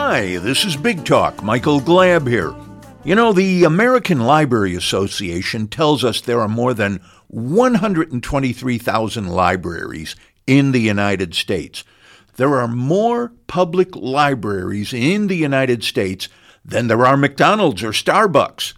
Hi, this is Big Talk. Michael Glab here. You know, the American Library Association tells us there are more than 123,000 libraries in the United States. There are more public libraries in the United States than there are McDonald's or Starbucks.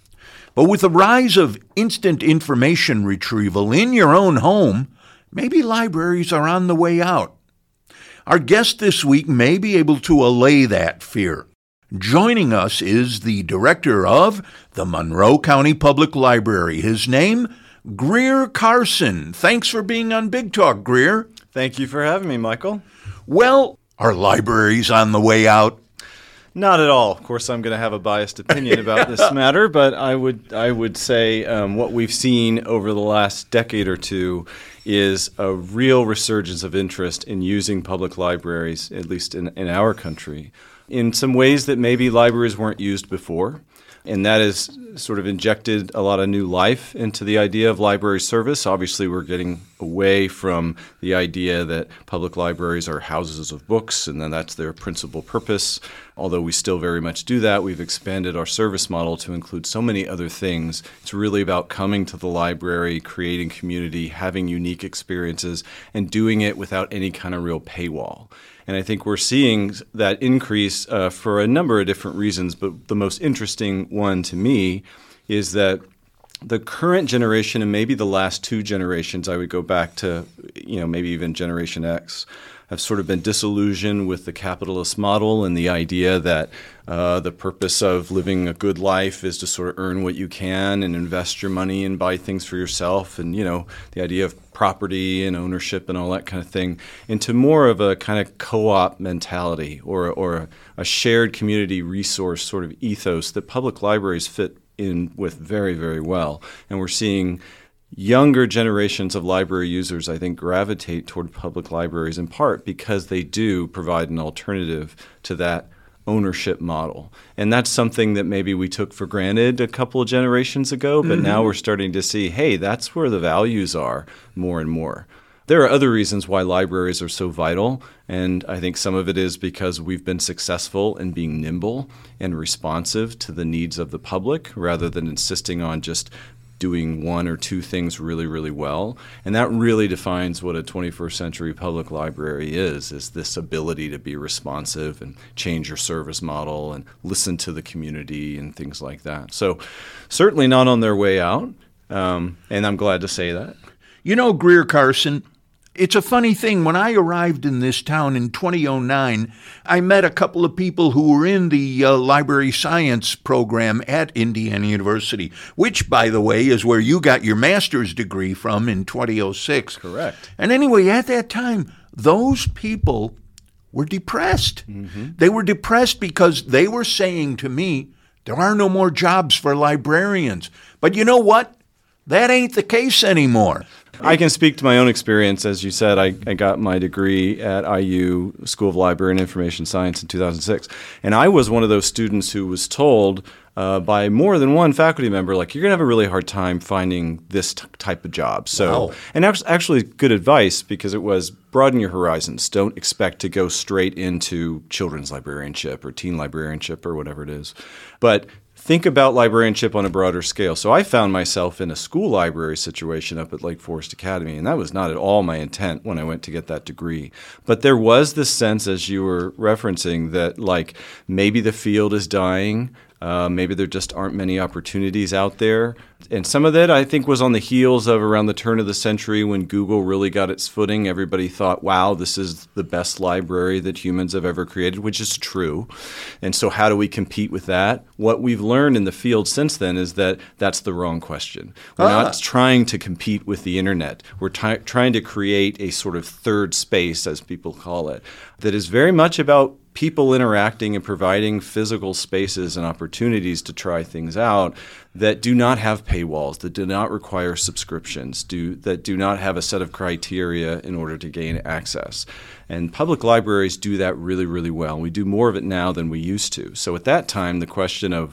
But with the rise of instant information retrieval in your own home, maybe libraries are on the way out. Our guest this week may be able to allay that fear. Joining us is the director of the Monroe County Public Library. His name, Greer Carson. Thanks for being on Big Talk, Greer. Thank you for having me, Michael. Well, are libraries on the way out? Not at all. Of course, I'm going to have a biased opinion about this matter, but I would say what we've seen over the last decade or two is a real resurgence of interest in using public libraries, at least in our country, in some ways that maybe libraries weren't used before. And that has sort of injected a lot of new life into the idea of library service. Obviously, we're getting away from the idea that public libraries are houses of books and then that's their principal purpose. Although we still very much do that, we've expanded our service model to include so many other things. It's really about coming to the library, creating community, having unique experiences, and doing it without any kind of real paywall. And I think we're seeing that increase for a number of different reasons, but the most interesting one to me is that the current generation and maybe the last two generations, I would go back to, maybe even Generation X, have sort of been disillusioned with the capitalist model and the idea that the purpose of living a good life is to sort of earn what you can and invest your money and buy things for yourself and, the idea of property and ownership and all that kind of thing, into more of a kind of co-op mentality or a shared community resource sort of ethos that public libraries fit in with very, very well. And we're seeing younger generations of library users, I think, gravitate toward public libraries in part because they do provide an alternative to that ownership model. And that's something that maybe we took for granted a couple of generations ago, but now we're starting to see, hey, that's where the values are more and more. There are other reasons why libraries are so vital, and I think some of it is because we've been successful in being nimble and responsive to the needs of the public rather than insisting on just doing one or two things really, really well. And that really defines what a 21st century public library is this ability to be responsive and change your service model and listen to the community and things like that. So certainly not on their way out, and I'm glad to say that. You know, Greer Carson, it's a funny thing. When I arrived in this town in 2009, I met a couple of people who were in the library science program at Indiana University, which, by the way, is where you got your master's degree from in 2006. Correct. And anyway, at that time, those people were depressed. They were depressed because they were saying to me, there are no more jobs for librarians. But you know what? That ain't the case anymore. I can speak to my own experience. As you said, I got my degree at IU School of Library and Information Science in 2006. And I was one of those students who was told by more than one faculty member, like, you're going to have a really hard time finding this type of job. So, wow. And actually good advice, because it was broaden your horizons. Don't expect to go straight into children's librarianship or teen librarianship or whatever it is. But think about librarianship on a broader scale. So I found myself in a school library situation up at Lake Forest Academy, and that was not at all my intent when I went to get that degree. But there was this sense, as you were referencing, that like maybe the field is dying. Maybe there just aren't many opportunities out there. And some of that, I think, was on the heels of around the turn of the century when Google really got its footing. Everybody thought, wow, this is the best library that humans have ever created, which is true. And so how do we compete with that? What we've learned in the field since then is that that's the wrong question. We're not trying to compete with the internet. We're trying to create a sort of third space, as people call it, that is very much about people interacting and providing physical spaces and opportunities to try things out that do not have paywalls, that do not require subscriptions, that do not have a set of criteria in order to gain access. And public libraries do that really, really well. We do more of it now than we used to. So at that time, the question of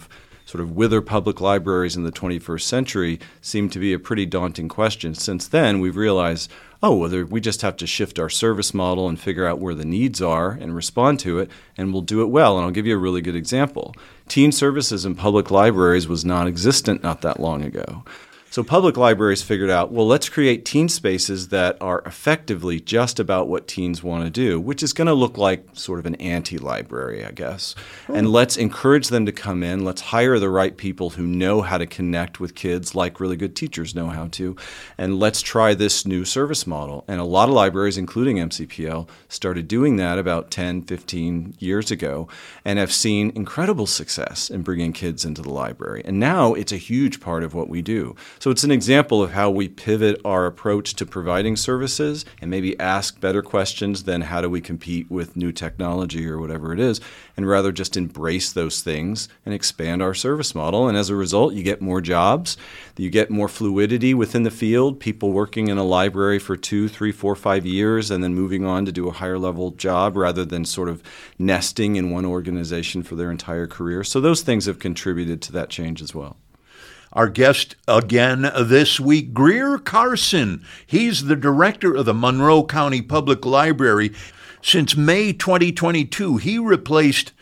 sort of wither public libraries in the 21st century seemed to be a pretty daunting question. Since then, we've realized, whether we just have to shift our service model and figure out where the needs are and respond to it, and we'll do it well. And I'll give you a really good example. Teen services in public libraries was non-existent not that long ago. So public libraries figured out, let's create teen spaces that are effectively just about what teens want to do, which is going to look like sort of an anti-library, I guess. And let's encourage them to come in. Let's hire the right people who know how to connect with kids like really good teachers know how to. And let's try this new service model. And a lot of libraries, including MCPL, started doing that about 10, 15 years ago and have seen incredible success in bringing kids into the library. And now it's a huge part of what we do. So it's an example of how we pivot our approach to providing services and maybe ask better questions than how do we compete with new technology or whatever it is, and rather just embrace those things and expand our service model. And as a result, you get more jobs, you get more fluidity within the field, people working in a library for 2, 3, 4, 5 years and then moving on to do a higher level job rather than sort of nesting in one organization for their entire career. So those things have contributed to that change as well. Our guest again this week, Greer Carson. He's the director of the Monroe County Public Library. Since May 2022, he replaced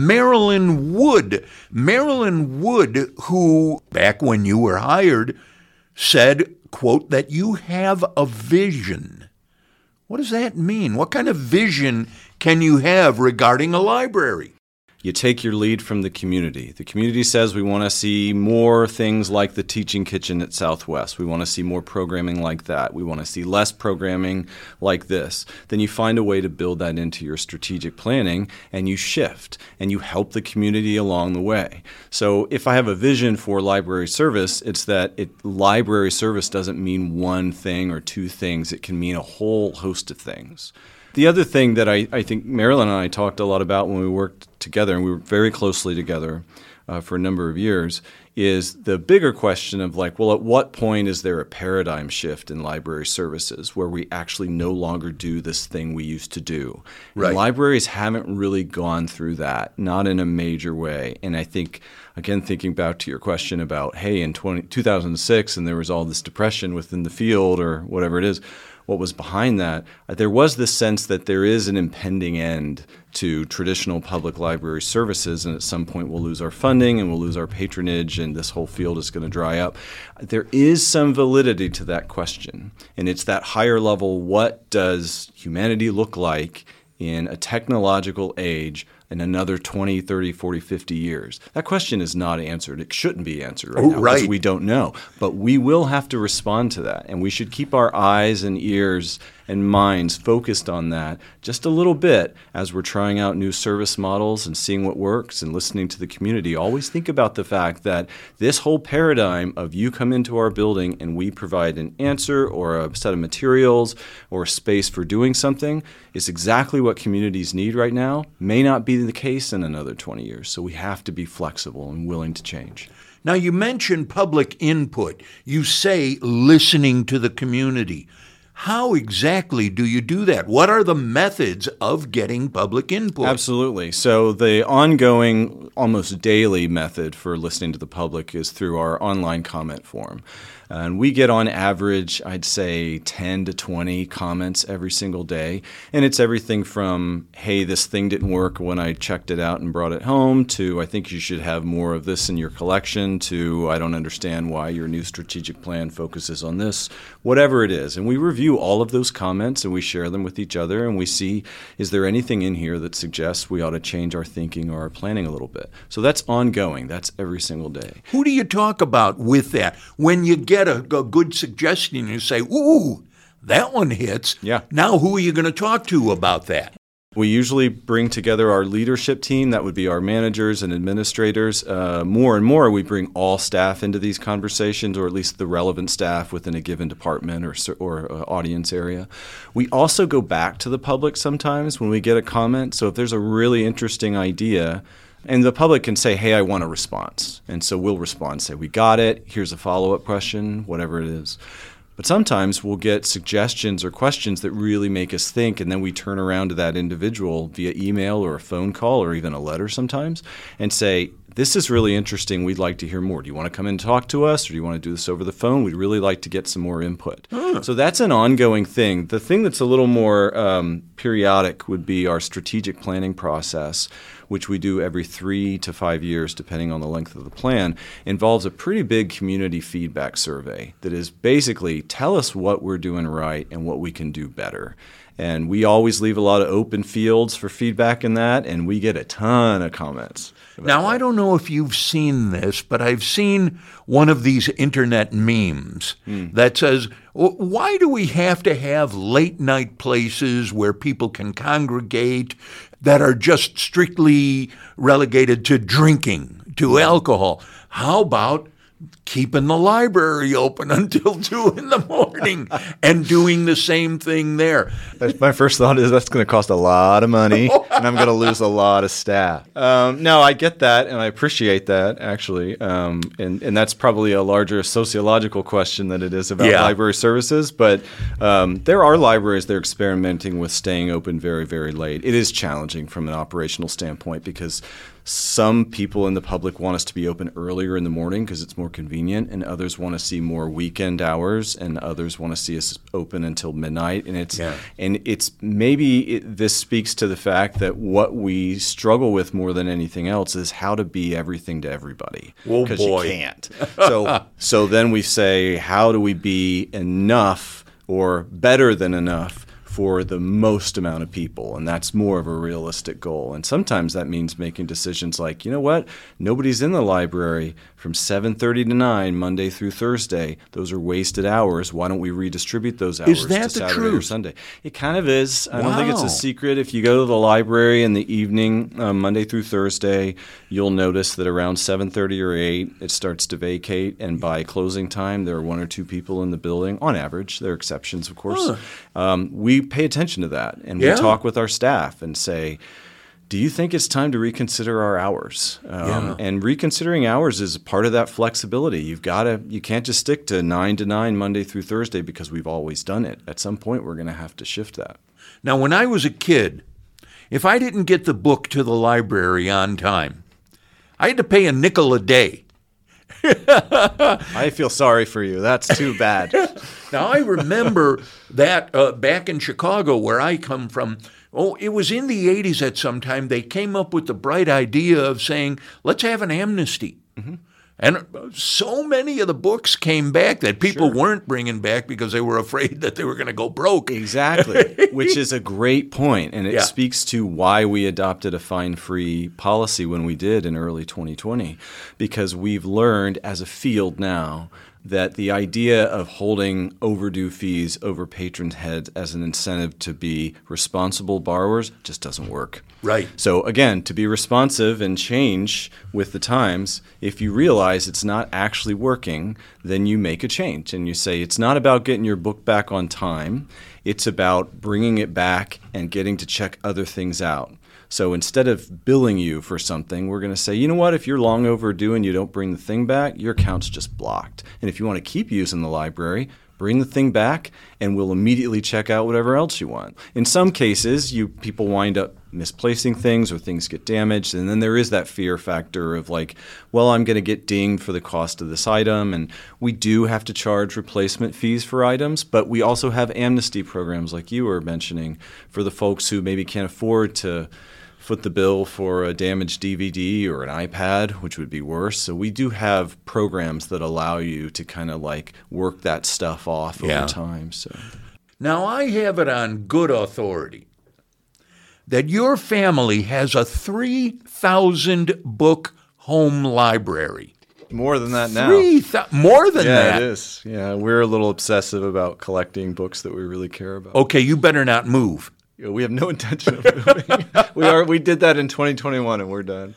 Marilyn Wood. Marilyn Wood, who, back when you were hired, said, quote, that you have a vision. What does that mean? What kind of vision can you have regarding a library? You take your lead from the community. The community says we want to see more things like the Teaching Kitchen at Southwest. We want to see more programming like that. We want to see less programming like this. Then you find a way to build that into your strategic planning, and you shift, and you help the community along the way. So if I have a vision for library service, it's that library service doesn't mean one thing or two things. It can mean a whole host of things. The other thing that I think Marilyn and I talked a lot about when we worked together, and we worked very closely together for a number of years, is the bigger question of at what point is there a paradigm shift in library services where we actually no longer do this thing we used to do? Right. And libraries haven't really gone through that, not in a major way. And I think, again, thinking back to your question about, hey, in 2006, and there was all this depression within the field or whatever it is, what was behind that, there was this sense that there is an impending end to traditional public library services, and at some point we'll lose our funding and we'll lose our patronage and this whole field is going to dry up. There is some validity to that question, and it's that higher level, what does humanity look like in a technological age in another 20, 30, 40, 50 years? That question is not answered. It shouldn't be answered right now because we don't know. But we will have to respond to that, and we should keep our eyes and ears and minds focused on that just a little bit as we're trying out new service models and seeing what works and listening to the community. Always think about the fact that this whole paradigm of you come into our building and we provide an answer or a set of materials or a space for doing something is exactly what communities need right now. May not be the case in another 20 years. So we have to be flexible and willing to change. Now, you mentioned public input. You say listening to the community. How exactly do you do that? What are the methods of getting public input? Absolutely. So the ongoing, almost daily method for listening to the public is through our online comment form. And we get on average, I'd say 10 to 20 comments every single day. And it's everything from, hey, this thing didn't work when I checked it out and brought it home, to I think you should have more of this in your collection, to I don't understand why your new strategic plan focuses on this, whatever it is. And we review all of those comments and we share them with each other and we see, is there anything in here that suggests we ought to change our thinking or our planning a little bit? So that's ongoing. That's every single day. Who do you talk about with that? When you get a good suggestion, you say, ooh, that one hits. Yeah. Now who are you going to talk to about that? We usually bring together our leadership team. That would be our managers and administrators. More and more, we bring all staff into these conversations, or at least the relevant staff within a given department or audience area. We also go back to the public sometimes when we get a comment. So if there's a really interesting idea, and the public can say, hey, I want a response. And so we'll respond, say, we got it, here's a follow-up question, whatever it is. But sometimes we'll get suggestions or questions that really make us think, and then we turn around to that individual via email or a phone call or even a letter sometimes and say, this is really interesting. We'd like to hear more. Do you want to come in and talk to us, or do you want to do this over the phone? We'd really like to get some more input. So that's an ongoing thing. The thing that's a little more periodic would be our strategic planning process, which we do every 3 to 5 years, depending on the length of the plan, involves a pretty big community feedback survey that is basically tell us what we're doing right and what we can do better. And we always leave a lot of open fields for feedback in that, and we get a ton of comments. Now, I don't know if you've seen this, but I've seen one of these internet memes that says, why do we have to have late night places where people can congregate that are just strictly relegated to drinking, to alcohol? How about keeping the library open until 2 in the morning and doing the same thing there? My first thought is that's going to cost a lot of money, and I'm going to lose a lot of staff. No, I get that, and I appreciate that, actually. And that's probably a larger sociological question than it is about library services. But there are libraries that are experimenting with staying open very, very late. It is challenging from an operational standpoint because some people in the public want us to be open earlier in the morning because it's more convenient, and others want to see more weekend hours, and others want to see us open until midnight. And this speaks to the fact that what we struggle with more than anything else is how to be everything to everybody. Because you can't. So then we say, how do we be enough or better than enough for the most amount of people? And that's more of a realistic goal. And sometimes that means making decisions like, you know what, nobody's in the library from 7:30 to 9 Monday through Thursday. Those are wasted hours. Why don't we redistribute those hours to Saturday or Sunday? It kind of is. I don't think it's a secret. If you go to the library in the evening, Monday through Thursday, you'll notice that around 7:30 or 8, it starts to vacate. And by closing time, there are 1 or 2 people in the building. On average, there are exceptions, of course. We pay attention to that, and we talk with our staff and say, do you think it's time to reconsider our hours? And reconsidering hours is part of that flexibility. You can't just stick to 9 to 9 Monday through Thursday because we've always done it. At some point, we're going to have to shift that. Now, when I was a kid, if I didn't get the book to the library on time, I had to pay $0.05 a day. I feel sorry for you. That's too bad. Now, I remember that back in Chicago, where I come from, it was in the 80s at some time, they came up with the bright idea of saying, let's have an amnesty. Mm-hmm. And so many of the books came back that people weren't bringing back because they were afraid that they were going to go broke. Exactly, which is a great point, and it speaks to why we adopted a fine-free policy when we did in early 2020, because we've learned as a field now that the idea of holding overdue fees over patrons' heads as an incentive to be responsible borrowers just doesn't work. Right. So again, to be responsive and change with the times, if you realize it's not actually working, then you make a change and you say it's not about getting your book back on time. It's about bringing it back and getting to check other things out. So instead of billing you for something, we're going to say, you know what, if you're long overdue and you don't bring the thing back, your account's just blocked. And if you want to keep using the library, bring the thing back and we'll immediately check out whatever else you want. In some cases, people wind up misplacing things or things get damaged. And then there is that fear factor of like, well, I'm going to get dinged for the cost of this item. And we do have to charge replacement fees for items, but we also have amnesty programs like you were mentioning for the folks who maybe can't afford to foot the bill for a damaged DVD or an iPad, which would be worse. So we do have programs that allow you to kind of like work that stuff off over time. So now I have it on good authority that your family has a 3,000 book home library. More than that now. More than that? Yeah, it is. Yeah, we're a little obsessive about collecting books that we really care about. Okay, you better not move. We have no intention of moving. We did that in 2021, and we're done.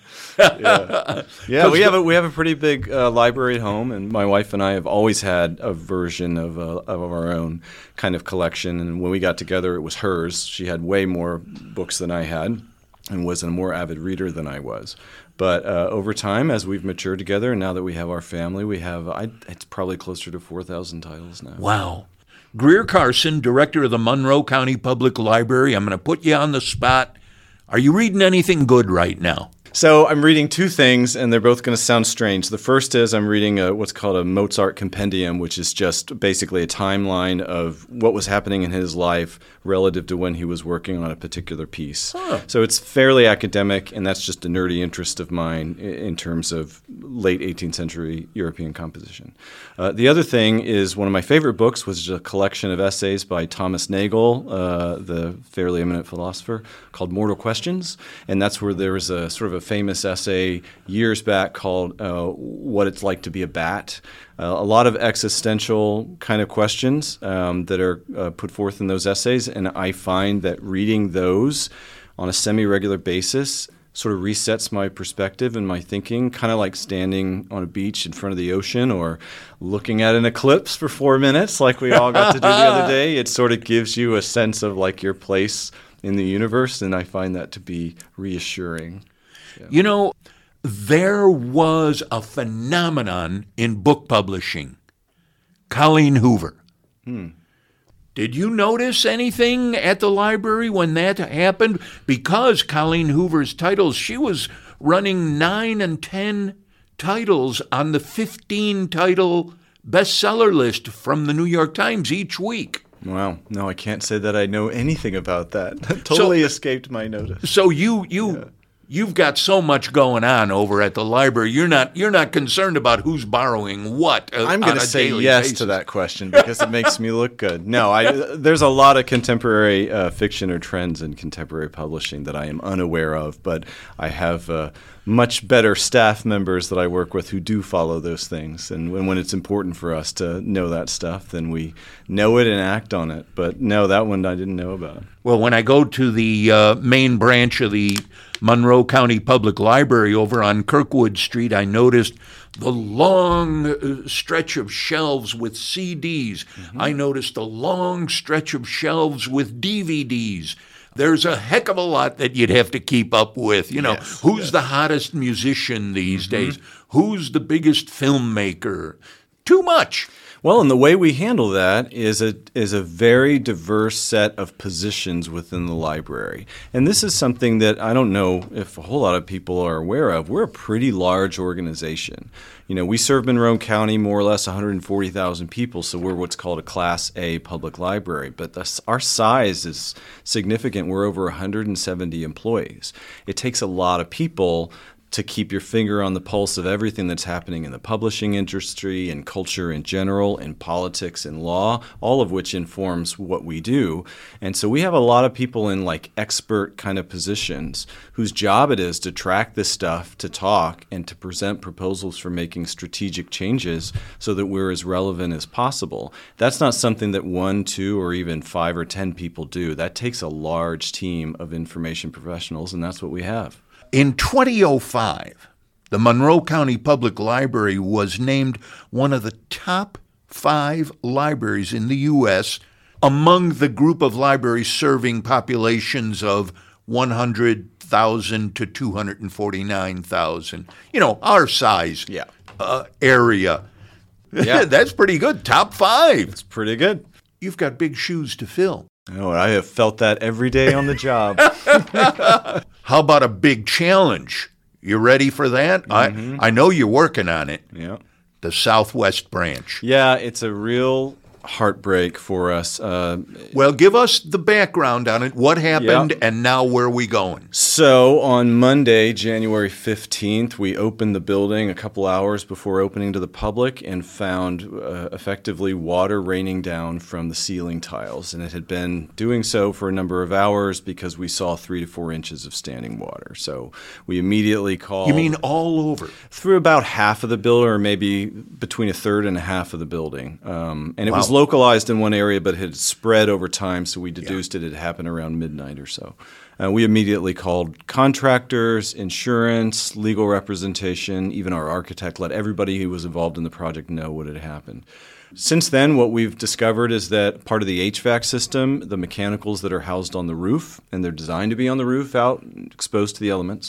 Yeah, we have a pretty big library at home, and my wife and I have always had a version of our own kind of collection. And when we got together, it was hers. She had way more books than I had, and was a more avid reader than I was. But over time, as we've matured together, and now that we have our family, it's probably closer to 4,000 titles now. Wow. Greer Carson, director of the Monroe County Public Library, I'm going to put you on the spot. Are you reading anything good right now? So I'm reading two things, and they're both going to sound strange. The first is I'm reading what's called a Mozart Compendium, which is just basically a timeline of what was happening in his life relative to when he was working on a particular piece. Huh. So it's fairly academic, and that's just a nerdy interest of mine in terms of late 18th century European composition. The other thing is one of my favorite books was a collection of essays by Thomas Nagel, the fairly eminent philosopher, called Mortal Questions. And that's where there was a sort of a famous essay years back called What It's Like to Be a Bat. A lot of existential kind of questions that are put forth in those essays. And I find that reading those on a semi-regular basis sort of resets my perspective and my thinking, kind of like standing on a beach in front of the ocean or looking at an eclipse for 4 minutes like we all got to do the other day. It sort of gives you a sense of like your place in the universe, and I find that to be reassuring. Yeah. You know, there was a phenomenon in book publishing. Colleen Hoover. Did you notice anything at the library when that happened? Because Colleen Hoover's titles, she was running 9 and 10 titles on the 15-title bestseller list from the New York Times each week. Wow. No, I can't say that I know anything about that. That totally escaped my notice. So you've got so much going on over at the library. You're not concerned about who's borrowing what. I'm going to say yes to that question because it makes me look good. No, there's a lot of contemporary fiction or trends in contemporary publishing that I am unaware of, but I have much better staff members that I work with who do follow those things. And when it's important for us to know that stuff, then we know it and act on it. But no, that one I didn't know about. Well, when I go to the main branch of the Monroe County Public Library over on Kirkwood Street, I noticed the long stretch of shelves with CDs. Mm-hmm. I noticed a long stretch of shelves with DVDs. There's a heck of a lot that you'd have to keep up with. You know, who's the hottest musician these days? Who's the biggest filmmaker? Too much. Well, and the way we handle that is a very diverse set of positions within the library. And this is something that I don't know if a whole lot of people are aware of. We're a pretty large organization. You know, we serve Monroe County, more or less 140,000 people, so we're what's called a Class A public library. But our size is significant. We're over 170 employees. It takes a lot of people to keep your finger on the pulse of everything that's happening in the publishing industry and culture in general and politics and law, all of which informs what we do. And so we have a lot of people in like expert kind of positions whose job it is to track this stuff, to talk, and to present proposals for making strategic changes so that we're as relevant as possible. That's not something that 1, 2, or even 5 or 10 people do. That takes a large team of information professionals, and that's what we have. In 2005, the Monroe County Public Library was named one of the top 5 libraries in the U.S. among the group of libraries serving populations of 100,000 to 249,000. You know, our size area. Yeah. That's pretty good. Top 5. It's pretty good. You've got big shoes to fill. Oh, I have felt that every day on the job. How about a big challenge? You ready for that? Mm-hmm. I know you're working on it. Yeah. The Southwest branch. Yeah, it's a real heartbreak for us. Well, give us the background on it. What happened, and now where are we going? So on Monday, January 15th, we opened the building a couple hours before opening to the public and found effectively water raining down from the ceiling tiles. And it had been doing so for a number of hours because we saw 3 to 4 inches of standing water. So we immediately called... You mean all over? Through about half of the building, or maybe between a third and a half of the building. And it was localized in one area, but had spread over time, so we deduced it had happened around midnight or so. We immediately called contractors, insurance, legal representation, even our architect, let everybody who was involved in the project know what had happened. Since then, what we've discovered is that part of the HVAC system, the mechanicals that are housed on the roof, and they're designed to be on the roof out exposed to the elements,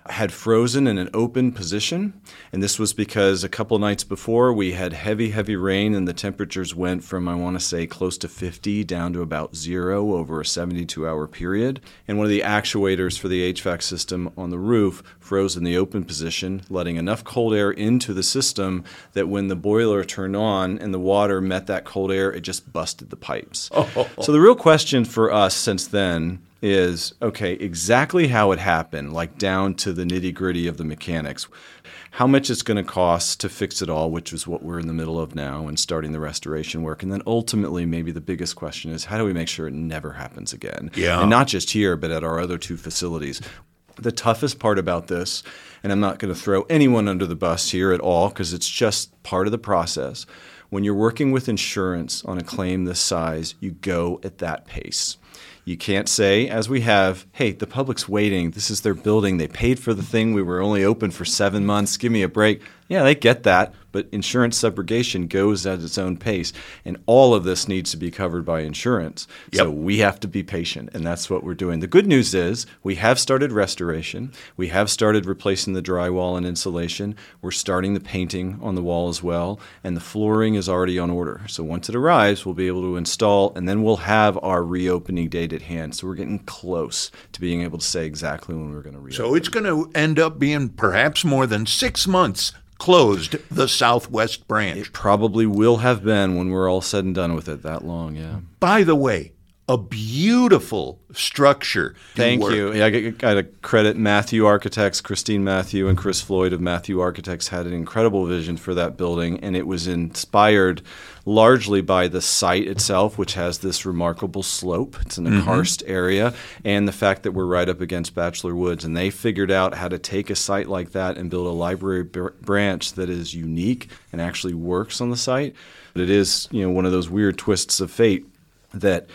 had frozen in an open position. And this was because a couple nights before we had heavy, heavy rain and the temperatures went from, I want to say, close to 50 down to about 0 over a 72-hour period. And one of the actuators for the HVAC system on the roof froze in the open position, letting enough cold air into the system that when the boiler turned on and the water met that cold air, it just busted the pipes. So the real question for us since then is, okay, exactly how it happened, like down to the nitty-gritty of the mechanics. How much it's going to cost to fix it all, which is what we're in the middle of now and starting the restoration work. And then ultimately, maybe the biggest question is, how do we make sure it never happens again? Yeah. And not just here, but at our other 2 facilities. The toughest part about this, and I'm not going to throw anyone under the bus here at all because it's just part of the process. When you're working with insurance on a claim this size, you go at that pace. You can't say, as we have, hey, the public's waiting. This is their building. They paid for the thing. We were only open for 7 months. Give me a break. Yeah, they get that. But insurance subrogation goes at its own pace. And all of this needs to be covered by insurance. Yep. So we have to be patient. And that's what we're doing. The good news is we have started restoration. We have started replacing the drywall and insulation. We're starting the painting on the wall as well. And the flooring is already on order. So once it arrives, we'll be able to install. And then we'll have our reopening date at hand. So we're getting close to being able to say exactly when we're going to reopen. So it's going to end up being perhaps more than 6 months closed, the Southwest branch. It probably will have been when we're all said and done with it that long, yeah. By the way, a beautiful structure. Thank you. Yeah, I got to credit Matthew Architects. Christine Matthew and Chris Floyd of Matthew Architects had an incredible vision for that building, and it was inspired largely by the site itself, which has this remarkable slope. It's in a karst area, and the fact that we're right up against Bachelor Woods. And they figured out how to take a site like that and build a library branch that is unique and actually works on the site. But it is, one of those weird twists of fate that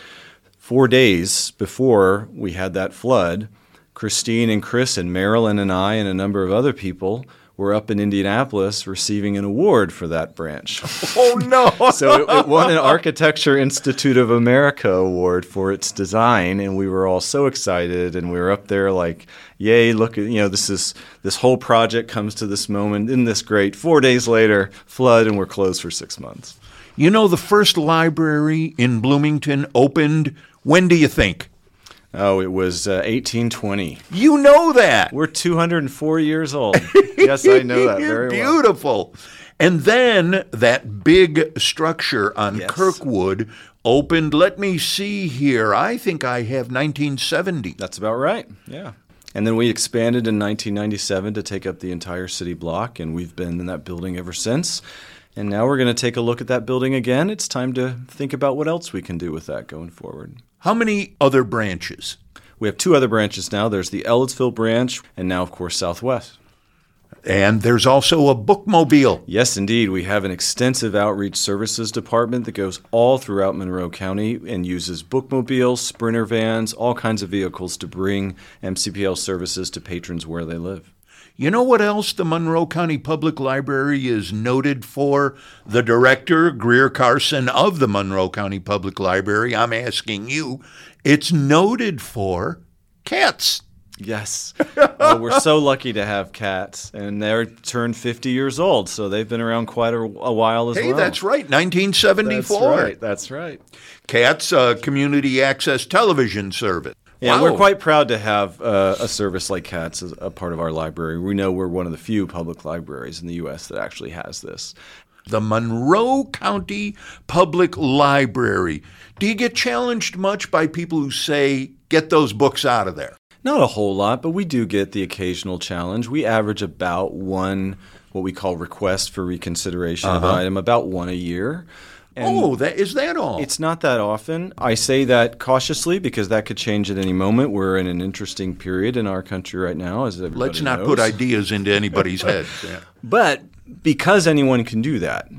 4 days before we had that flood, Christine and Chris and Marilyn and I and a number of other people were up in Indianapolis receiving an award for that branch. Oh, no. So it won an Architecture Institute of America award for its design, and we were all so excited, and we were up there like, yay, look, this whole project comes to this moment. Isn't this great? 4 days later, flood, and we're closed for 6 months. The first library in Bloomington opened, when do you think? Oh, it was 1820. You know that. We're 204 years old. Yes, I know that very well. Beautiful. And then that big structure on Kirkwood opened, let me see here, I think I have 1970. That's about right, yeah. And then we expanded in 1997 to take up the entire city block, and we've been in that building ever since. And now we're going to take a look at that building again. It's time to think about what else we can do with that going forward. How many other branches? We have 2 other branches now. There's the Ellettsville branch, and now, of course, Southwest. And there's also a bookmobile. Yes, indeed. We have an extensive outreach services department that goes all throughout Monroe County and uses bookmobiles, sprinter vans, all kinds of vehicles to bring MCPL services to patrons where they live. You know what else the Monroe County Public Library is noted for? The director, Greer Carson, of the Monroe County Public Library, I'm asking you, it's noted for cats. Yes. We're so lucky to have cats, and they're turned 50 years old, so they've been around quite a while as well. Hey, that's right, 1974. That's right. Cats, community access television service. Yeah, wow. We're quite proud to have a service like CATS as a part of our library. We know we're one of the few public libraries in the U.S. that actually has this. The Monroe County Public Library. Do you get challenged much by people who say, get those books out of there? Not a whole lot, but we do get the occasional challenge. We average about one, what we call request for reconsideration of an item, about one a year. And is that all? It's not that often. I say that cautiously because that could change at any moment. We're in an interesting period in our country right now, as everybody Let's not knows. put ideas into anybody's heads. Yeah. But because anyone can do that,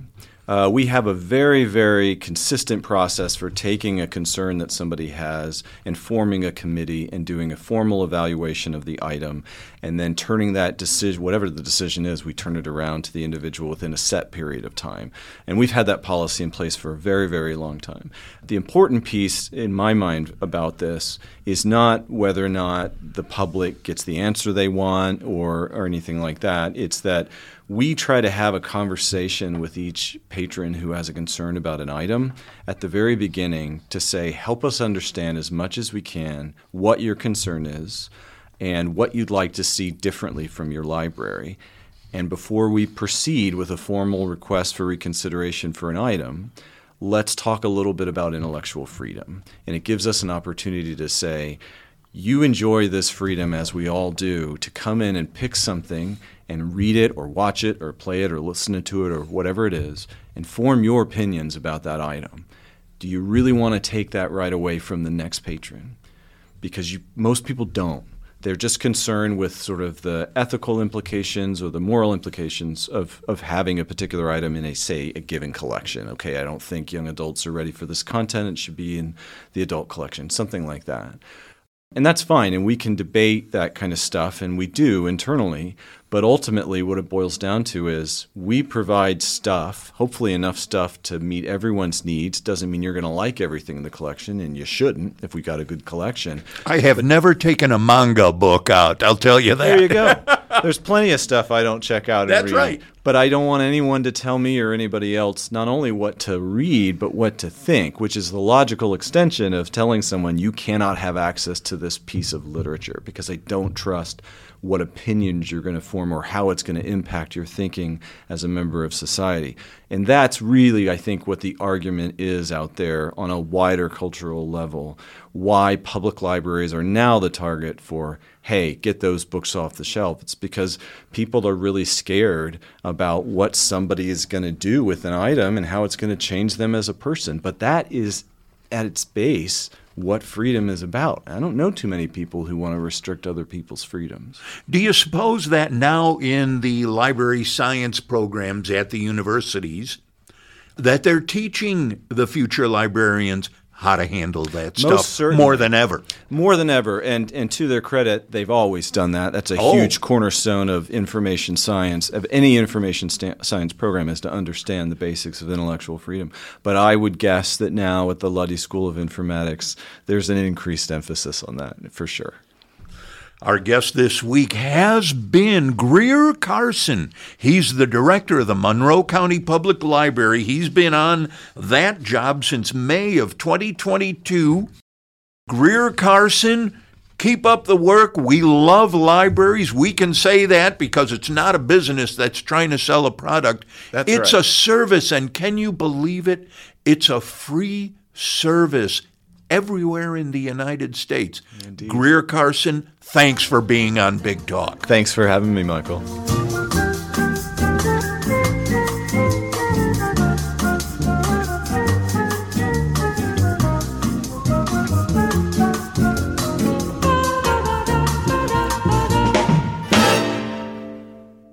We have a very, very consistent process for taking a concern that somebody has and forming a committee and doing a formal evaluation of the item, and then turning that decision, whatever the decision is, we turn it around to the individual within a set period of time. And we've had that policy in place for a very, very long time. The important piece in my mind about this is not whether or not the public gets the answer they want or anything like that. It's that we try to have a conversation with each patron who has a concern about an item at the very beginning to say, help us understand as much as we can what your concern is and what you'd like to see differently from your library. And before we proceed with a formal request for reconsideration for an item, let's talk a little bit about intellectual freedom. And it gives us an opportunity to say, you enjoy this freedom, as we all do, to come in and pick something and read it or watch it or play it or listen to it or whatever it is and form your opinions about that item. Do you really want to take that right away from the next patron? Because most people don't. They're just concerned with sort of the ethical implications or the moral implications of having a particular item in a given collection. Okay, I don't think young adults are ready for this content. It should be in the adult collection, something like that. And that's fine, and we can debate that kind of stuff, and we do internally. But ultimately, what it boils down to is we provide stuff, hopefully enough stuff to meet everyone's needs. Doesn't mean you're going to like everything in the collection, and you shouldn't if we got a good collection. I have never taken a manga book out, I'll tell you that. There you go. There's plenty of stuff I don't check out and read. That's right. But I don't want anyone to tell me or anybody else not only what to read, but what to think, which is the logical extension of telling someone you cannot have access to this piece of literature because I don't trust what opinions you're going to form or how it's going to impact your thinking as a member of society. And that's really, I think, what the argument is out there on a wider cultural level, why public libraries are now the target for, hey, get those books off the shelf. It's because people are really scared about what somebody is going to do with an item and how it's going to change them as a person. But that is, at its base, what freedom is about. I don't know too many people who want to restrict other people's freedoms. Do you suppose that now in the library science programs at the universities that they're teaching the future librarians how to handle that stuff more than ever? More than ever. And to their credit, they've always done that. That's a huge cornerstone of information science, of any information science program, is to understand the basics of intellectual freedom. But I would guess that now at the Luddy School of Informatics, there's an increased emphasis on that, for sure. Our guest this week has been Greer Carson. He's the director of the Monroe County Public Library. He's been on that job since May of 2022. Greer Carson, keep up the work. We love libraries. We can say that because it's not a business that's trying to sell a product. It's a service, and can you believe it? It's a free service everywhere in the United States. Indeed. Greer Carson, thanks for being on Big Talk. Thanks for having me, Michael.